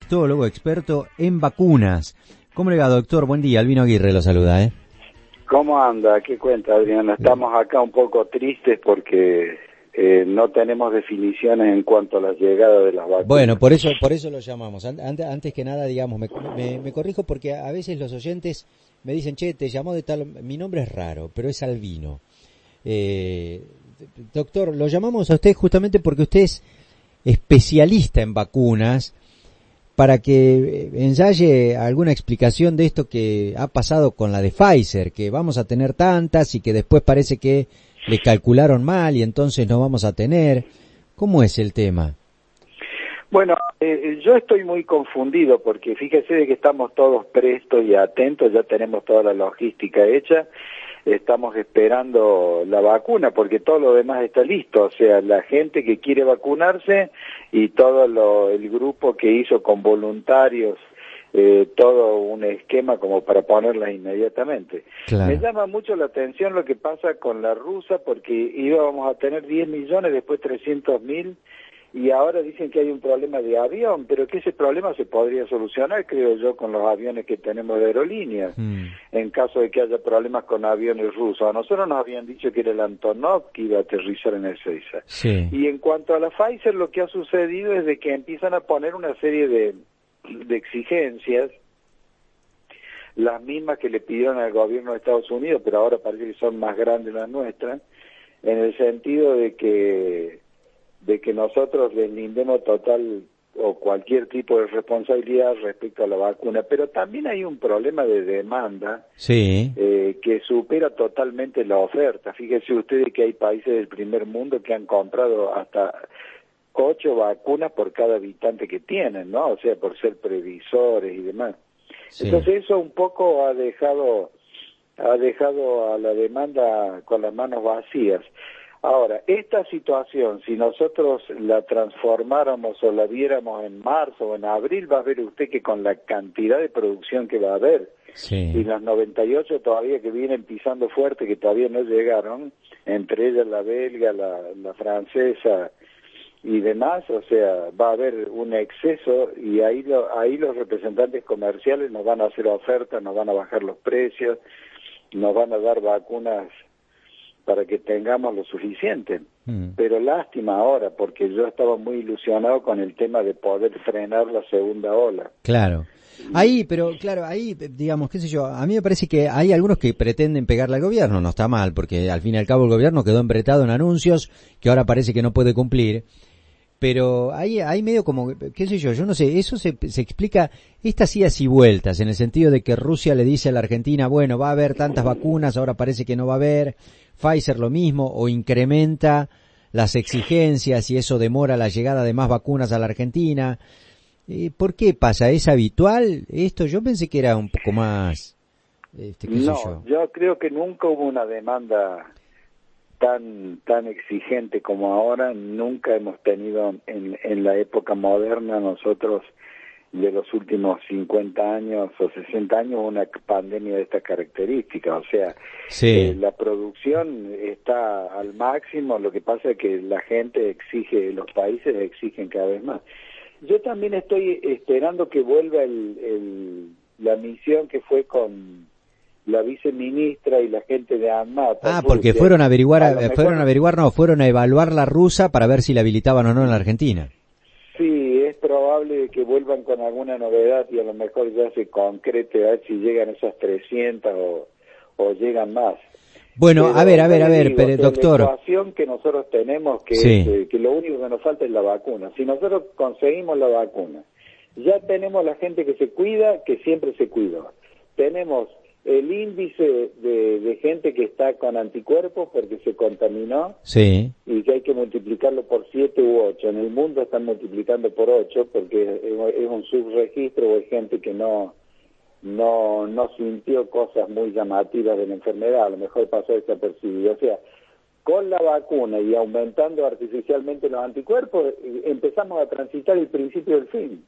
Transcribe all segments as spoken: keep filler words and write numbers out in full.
infectólogo experto en vacunas. ¿Cómo le va, doctor? Buen día, Albino Aguirre lo saluda, ¿eh? ¿Cómo anda? ¿Qué cuenta, Adriana? Estamos acá un poco tristes porque eh, no tenemos definiciones en cuanto a la llegada de las vacunas. Bueno, por eso por eso lo llamamos. Antes, antes que nada, digamos, me, me, me corrijo porque a veces los oyentes me dicen, che, te llamó de tal... Mi nombre es raro, pero es Albino. Eh, doctor, lo llamamos a usted justamente porque usted es especialista en vacunas, para que ensaye alguna explicación de esto que ha pasado con la de Pfizer, que vamos a tener tantas y que después parece que le calcularon mal y entonces no vamos a tener. ¿Cómo es el tema? Bueno, eh, yo estoy muy confundido porque fíjese de que estamos todos prestos y atentos, ya tenemos toda la logística hecha, estamos esperando la vacuna porque todo lo demás está listo, o sea, la gente que quiere vacunarse y todo lo, el grupo que hizo con voluntarios eh, todo un esquema como para ponerla inmediatamente. Claro. Me llama mucho la atención lo que pasa con la rusa porque íbamos a tener diez millones, después trescientos mil, y ahora dicen que hay un problema de avión, pero que ese problema se podría solucionar, creo yo, con los aviones que tenemos de aerolíneas, mm. en caso de que haya problemas con aviones rusos. A nosotros nos habían dicho que era el Antonov que iba a aterrizar en Ezeiza. Sí. Y en cuanto a la Pfizer, lo que ha sucedido es de que empiezan a poner una serie de, de exigencias, las mismas que le pidieron al gobierno de Estados Unidos, pero ahora parece que son más grandes las nuestras, en el sentido de que de que nosotros deslindemos total o cualquier tipo de responsabilidad respecto a la vacuna, pero también hay un problema de demanda sí. eh, que supera totalmente la oferta. Fíjense ustedes que hay países del primer mundo que han comprado hasta ocho vacunas por cada habitante que tienen, ¿no? O sea, por ser previsores y demás. Sí. Entonces eso un poco ha dejado ha dejado a la demanda con las manos vacías. Ahora, esta situación, si nosotros la transformáramos o la viéramos en marzo o en abril, va a ver usted que con la cantidad de producción que va a haber, sí. y las noventa y ocho todavía que vienen pisando fuerte, que todavía no llegaron, entre ellas la belga, la, la francesa y demás, o sea, va a haber un exceso y ahí, lo, ahí los representantes comerciales nos van a hacer ofertas, nos van a bajar los precios, nos van a dar vacunas para que tengamos lo suficiente. Mm. Pero lástima ahora, porque yo estaba muy ilusionado con el tema de poder frenar la segunda ola. Claro. Ahí, pero claro, ahí, digamos, qué sé yo, a mí me parece que hay algunos que pretenden pegarle al gobierno, no está mal, porque al fin y al cabo el gobierno quedó embretado en anuncios que ahora parece que no puede cumplir. Pero hay, hay medio como, qué sé yo, yo no sé, eso se, se explica, estas idas y vueltas, en el sentido de que Rusia le dice a la Argentina, bueno, va a haber tantas vacunas, ahora parece que no va a haber, Pfizer lo mismo, o incrementa las exigencias y eso demora la llegada de más vacunas a la Argentina. Eh, ¿Por qué pasa? ¿Es habitual esto? Yo pensé que era un poco más, este, qué sé no, yo. yo creo que nunca hubo una demanda tan tan exigente como ahora, nunca hemos tenido en, en la época moderna nosotros de los últimos cincuenta años o sesenta años una pandemia de estas características, o sea, sí. eh, la producción está al máximo, lo que pasa es que la gente exige, los países exigen cada vez más. Yo también estoy esperando que vuelva el, el, la misión que fue con la viceministra y la gente de ANMAT. Ah, porque Rusia. fueron a averiguar, a, a fueron a averiguar, no, fueron a evaluar la rusa para ver si la habilitaban o no en la Argentina. Sí, es probable que vuelvan con alguna novedad y a lo mejor ya se concrete a ver si llegan esas trescientas o, o llegan más. Bueno, pero, a ver, a ver, a ver, digo, pero, doctor. La ecuación que nosotros tenemos, que, sí. es, eh, que lo único que nos falta es la vacuna. Si nosotros conseguimos la vacuna, ya tenemos la gente que se cuida, que siempre se cuidó. Tenemos el índice de, de gente que está con anticuerpos porque se contaminó, sí. y que hay que multiplicarlo por siete u ocho. En el mundo están multiplicando por ocho porque es, es un subregistro o hay gente que no no no sintió cosas muy llamativas de la enfermedad, a lo mejor pasó desapercibido. O sea, con la vacuna y aumentando artificialmente los anticuerpos, empezamos a transitar el principio del fin.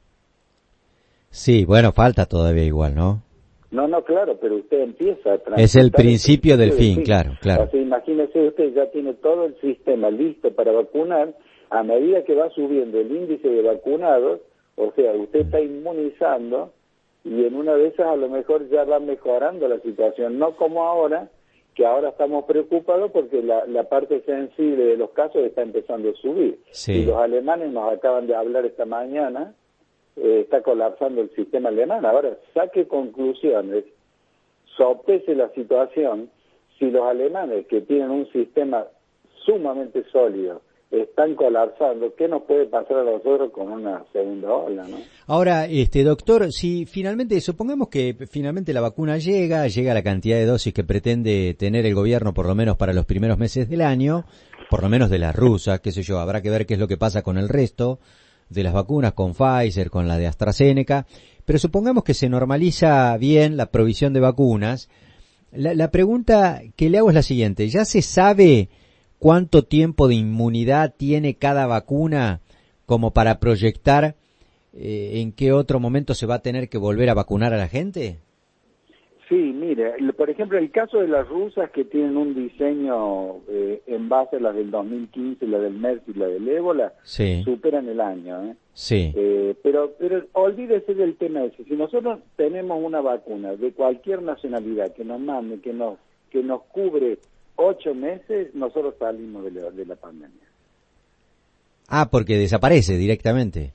Sí, bueno, falta todavía igual, ¿no? No, no, claro, pero usted empieza a transitar. Es el principio, el principio del, del fin, fin, claro, claro. O sea, imagínese usted, ya tiene todo el sistema listo para vacunar. A medida que va subiendo el índice de vacunados, O sea, usted está inmunizando y en una de esas a lo mejor ya va mejorando la situación, no como ahora, que ahora estamos preocupados porque la, la parte sensible de los casos está empezando a subir. Sí. Y los alemanes nos acaban de hablar esta mañana, eh, está colapsando el sistema alemán. Ahora, saque conclusiones, sopese la situación. Si los alemanes, que tienen un sistema sumamente sólido, están colapsando, ¿qué nos puede pasar a nosotros con una segunda ola, no? Ahora, este doctor, si finalmente, supongamos que finalmente la vacuna llega, llega la cantidad de dosis que pretende tener el gobierno por lo menos para los primeros meses del año, por lo menos de las rusas, qué sé yo, habrá que ver qué es lo que pasa con el resto de las vacunas, con Pfizer, con la de AstraZeneca, pero supongamos que se normaliza bien la provisión de vacunas. La, la pregunta que le hago es la siguiente, ¿ya se sabe cuánto tiempo de inmunidad tiene cada vacuna como para proyectar eh, en qué otro momento se va a tener que volver a vacunar a la gente? Sí, mire, por ejemplo, el caso de las rusas que tienen un diseño eh, en base a las del dos mil quince, la del MERS y la del ébola, sí. superan el año, ¿eh? Sí. Eh, pero, pero olvídese del tema ese. Si nosotros tenemos una vacuna de cualquier nacionalidad que nos mande, que nos, que nos cubre ocho meses, nosotros salimos de la, de la pandemia. Ah, porque desaparece directamente.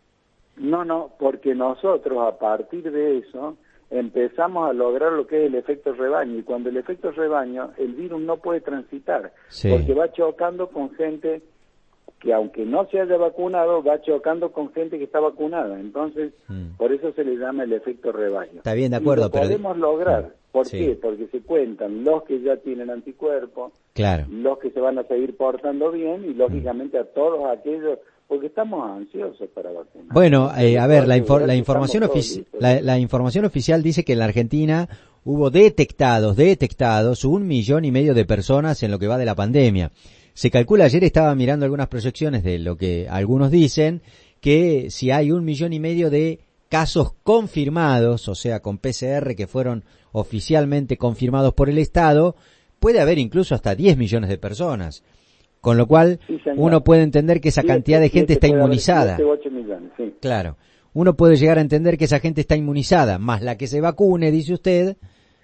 No, no, porque nosotros a partir de eso empezamos a lograr lo que es el efecto rebaño, y cuando el efecto rebaño, el virus no puede transitar, sí. porque va chocando con gente que aunque no se haya vacunado, va chocando con gente que está vacunada. Entonces, mm. por eso se le llama el efecto rebaño. Está bien, de acuerdo, y lo pero... podemos lograr. ¿Por sí. qué? Porque se cuentan los que ya tienen anticuerpos, claro. los que se van a seguir portando bien, y lógicamente mm. a todos aquellos, porque estamos ansiosos para vacunar. Bueno, eh, a ver, la, infor la, información ofici la, la información oficial dice que en la Argentina hubo detectados, detectados un millón y medio de personas en lo que va de la pandemia. Se calcula, ayer estaba mirando algunas proyecciones de lo que algunos dicen, que si hay un millón y medio de casos confirmados, o sea, con P C R que fueron oficialmente confirmados por el Estado, puede haber incluso hasta diez millones de personas. Con lo cual, sí, uno puede entender que esa cantidad de gente está inmunizada. siete, ocho millones, sí. Claro. Uno puede llegar a entender que esa gente está inmunizada, más la que se vacune, dice usted.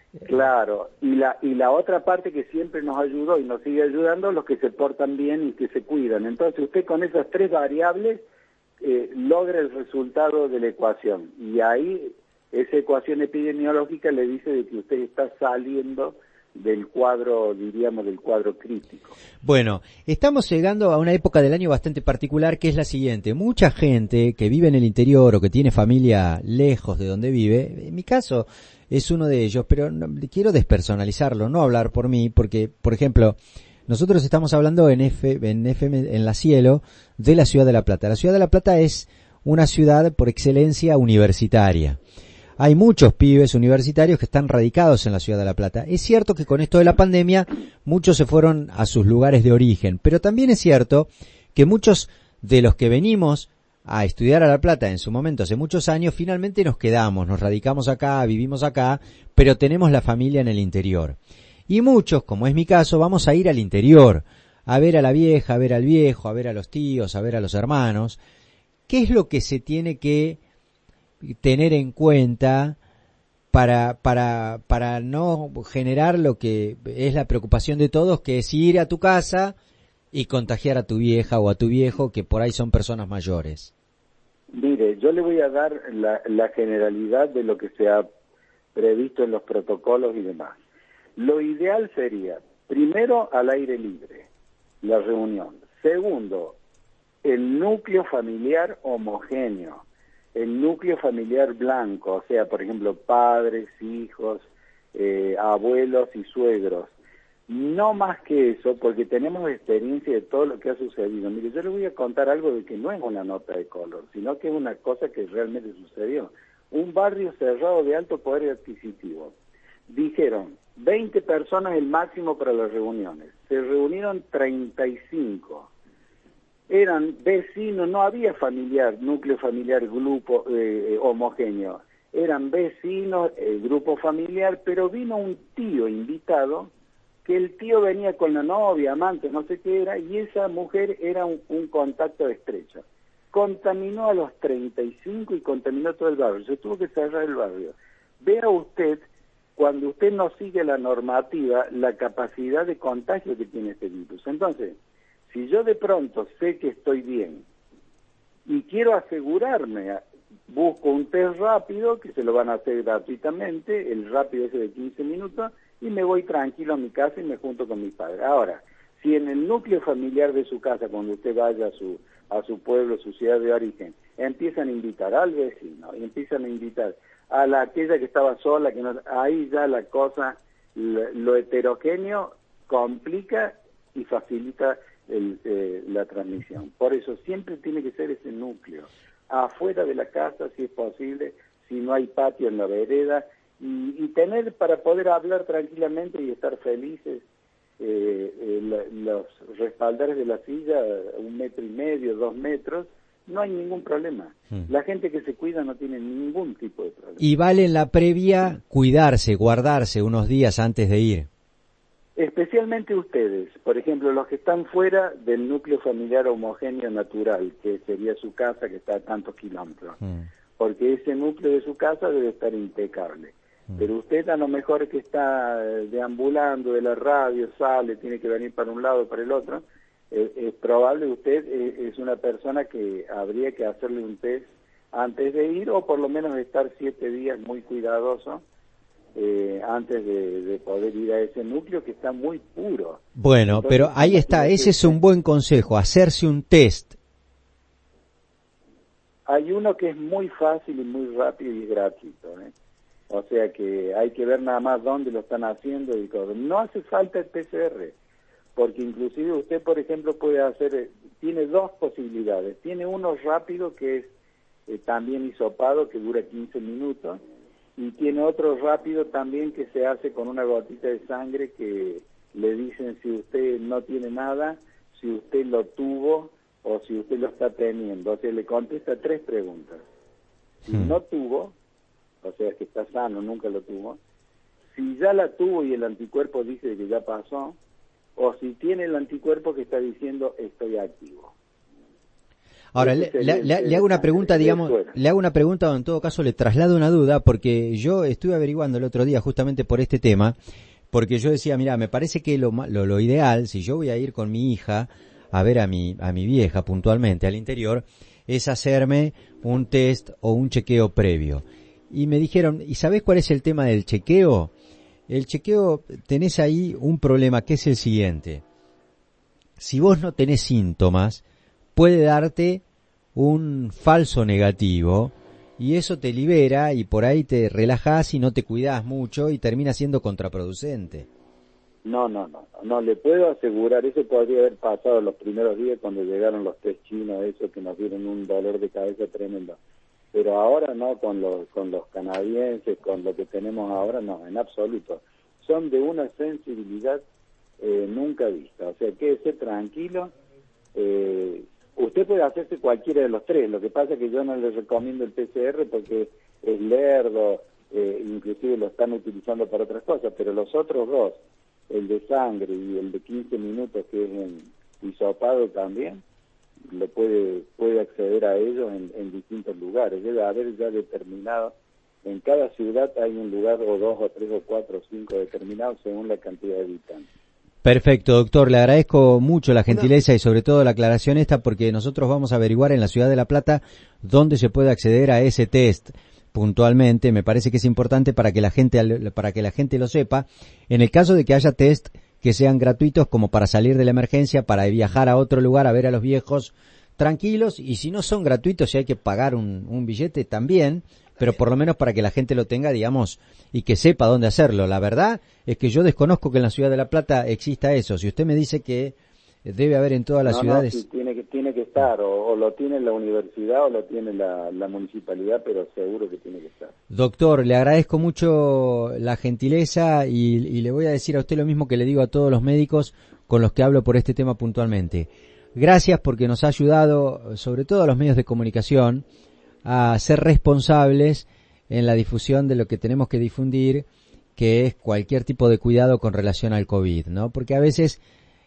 Claro, y la y la otra parte que siempre nos ayudó y nos sigue ayudando, los que se portan bien y que se cuidan. Entonces usted con esas tres variables eh, logra el resultado de la ecuación, y ahí esa ecuación epidemiológica le dice de que usted está saliendo del cuadro, diríamos, del cuadro crítico. Bueno, estamos llegando a una época del año bastante particular, que es la siguiente. Mucha gente que vive en el interior o que tiene familia lejos de donde vive, en mi caso es uno de ellos, pero no, quiero despersonalizarlo, no hablar por mí, porque, por ejemplo, nosotros estamos hablando en F, en F M, en la Cielo, de la Ciudad de La Plata. La Ciudad de La Plata es una ciudad por excelencia universitaria. Hay muchos pibes universitarios que están radicados en la Ciudad de La Plata. Es cierto que con esto de la pandemia muchos se fueron a sus lugares de origen, pero también es cierto que muchos de los que venimos a estudiar a La Plata en su momento hace muchos años, finalmente nos quedamos, nos radicamos acá, vivimos acá, pero tenemos la familia en el interior. Y muchos, como es mi caso, vamos a ir al interior, a ver a la vieja, a ver al viejo, a ver a los tíos, a ver a los hermanos. ¿Qué es lo que se tiene que tener en cuenta para para para no generar lo que es la preocupación de todos, que es ir a tu casa y contagiar a tu vieja o a tu viejo, que por ahí son personas mayores? Mire, yo le voy a dar la, la generalidad de lo que se ha previsto en los protocolos y demás. Lo ideal sería, primero, al aire libre, la reunión. Segundo, el núcleo familiar homogéneo. El núcleo familiar blanco, o sea, por ejemplo, padres, hijos, eh, abuelos y suegros. No más que eso, porque tenemos experiencia de todo lo que ha sucedido. Mire, yo les voy a contar algo de que no es una nota de color, sino que es una cosa que realmente sucedió. Un barrio cerrado de alto poder adquisitivo. Dijeron, veinte personas el máximo para las reuniones. Se reunieron treinta y cinco. Eran vecinos, no había familiar, núcleo familiar, grupo eh, homogéneo. Eran vecinos, el grupo familiar, pero vino un tío invitado, que el tío venía con la novia, amante, no sé qué era, y esa mujer era un, un contacto estrecho. contaminó a los treinta y cinco y contaminó todo el barrio. Se tuvo que cerrar el barrio. Vea usted, cuando usted no sigue la normativa, la capacidad de contagio que tiene este virus. Entonces, si yo de pronto sé que estoy bien y quiero asegurarme, busco un test rápido, que se lo van a hacer gratuitamente, el rápido ese de quince minutos, y me voy tranquilo a mi casa y me junto con mi padre. Ahora, si en el núcleo familiar de su casa, cuando usted vaya a su, a su pueblo, su ciudad de origen, empiezan a invitar al vecino, y empiezan a invitar a la aquella que estaba sola, que no, ahí ya la cosa, lo, lo heterogéneo complica y facilita el, eh, la transmisión. Por eso siempre tiene que ser ese núcleo, afuera de la casa si es posible, si no hay patio en la vereda, y, y tener para poder hablar tranquilamente y estar felices. Eh, eh, la, los respaldares de la silla, un metro y medio, dos metros, no hay ningún problema. Hmm. La gente que se cuida no tiene ningún tipo de problema. Y vale en la previa cuidarse, guardarse unos días antes de ir. Especialmente ustedes, por ejemplo, los que están fuera del núcleo familiar homogéneo natural, que sería su casa, que está a tantos kilómetros, hmm. porque ese núcleo de su casa debe estar impecable. Pero usted a lo mejor que está deambulando de la radio, sale, tiene que venir para un lado, para el otro, eh, es probable usted eh, es una persona que habría que hacerle un test antes de ir, o por lo menos estar siete días muy cuidadoso eh, antes de, de poder ir a ese núcleo que está muy puro. Bueno, entonces, pero ahí está, ese es un buen consejo, hacerse un test. Hay uno que es muy fácil y muy rápido y gratuito, ¿eh? O sea que hay que ver nada más dónde lo están haciendo y todo. No hace falta el P C R, porque inclusive usted, por ejemplo, puede hacer, tiene dos posibilidades. Tiene uno rápido que es eh, también hisopado, que dura quince minutos, y tiene otro rápido también que se hace con una gotita de sangre que le dicen si usted no tiene nada, si usted lo tuvo o si usted lo está teniendo. O sea, le contesta tres preguntas. Si hmm. no tuvo, o sea, que está sano, nunca lo tuvo. Si ya la tuvo y el anticuerpo dice que ya pasó, o si tiene el anticuerpo que está diciendo estoy activo. Ahora, le, le, le, le hago una pregunta, digamos, le hago una pregunta o en todo caso le traslado una duda, porque yo estuve averiguando el otro día justamente por este tema, porque yo decía, mira, me parece que lo, lo, lo ideal, si yo voy a ir con mi hija a ver a mi, a mi vieja puntualmente al interior, es hacerme un test o un chequeo previo. Y me dijeron, ¿y sabés cuál es el tema del chequeo? El chequeo, tenés ahí un problema que es el siguiente. Si vos no tenés síntomas, puede darte un falso negativo y eso te libera y por ahí te relajás y no te cuidás mucho y termina siendo contraproducente. No, no, no, no le puedo asegurar, eso podría haber pasado los primeros días cuando llegaron los test chinos, eso que nos dieron un dolor de cabeza tremendo. Pero ahora no, con los con los canadienses, con lo que tenemos ahora, no, en absoluto. Son de una sensibilidad eh, nunca vista. O sea, quédese tranquilo. Eh, usted puede hacerse cualquiera de los tres. Lo que pasa es que yo no le recomiendo el P C R porque es lerdo, eh, inclusive lo están utilizando para otras cosas. Pero los otros dos, el de sangre y el de quince minutos, que es en hisopado también, lo puede puede acceder a ellos en, en distintos lugares. Debe haber ya determinado, en cada ciudad hay un lugar o dos o tres o cuatro o cinco determinados según la cantidad de habitantes. Perfecto, doctor, le agradezco mucho la gentileza y sobre todo la aclaración esta, porque nosotros vamos a averiguar en la ciudad de La Plata dónde se puede acceder a ese test puntualmente. Me parece que es importante para que la gente para que la gente lo sepa, en el caso de que haya test que sean gratuitos como para salir de la emergencia, para viajar a otro lugar a ver a los viejos tranquilos, y si no son gratuitos, si hay que pagar un, un billete también, pero por lo menos para que la gente lo tenga, digamos, y que sepa dónde hacerlo. La verdad es que yo desconozco que en la ciudad de La Plata exista eso. Si usted me dice que debe haber en todas las no, ciudades... No, sí, tiene que tiene que estar, o, o lo tiene la universidad o lo tiene la, la municipalidad, pero seguro que tiene que estar. Doctor, le agradezco mucho la gentileza y, y le voy a decir a usted lo mismo que le digo a todos los médicos con los que hablo por este tema puntualmente. Gracias porque nos ha ayudado, sobre todo a los medios de comunicación, a ser responsables en la difusión de lo que tenemos que difundir, que es cualquier tipo de cuidado con relación al COVID, ¿no? Porque a veces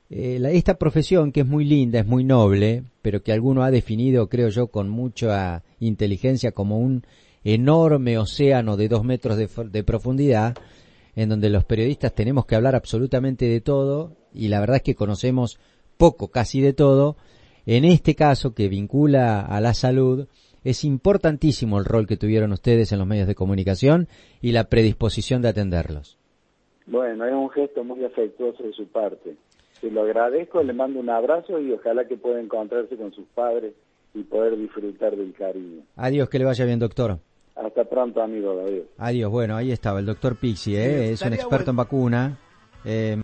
eh, la, esta profesión que es muy linda, es muy noble, pero que alguno ha definido, creo yo, con mucha inteligencia como un enorme océano de dos metros de, de profundidad, en donde los periodistas tenemos que hablar absolutamente de todo, y la verdad es que conocemos poco, casi de todo. En este caso, que vincula a la salud, es importantísimo el rol que tuvieron ustedes en los medios de comunicación y la predisposición de atenderlos. Bueno, es un gesto muy afectuoso de su parte. Se lo agradezco, le mando un abrazo y ojalá que pueda encontrarse con sus padres y poder disfrutar del cariño. Adiós, que le vaya bien, doctor. Hasta pronto, amigo David. Adiós. Bueno, ahí estaba el doctor Pixi, ¿eh? Sí, es un experto bueno. en vacuna. Eh,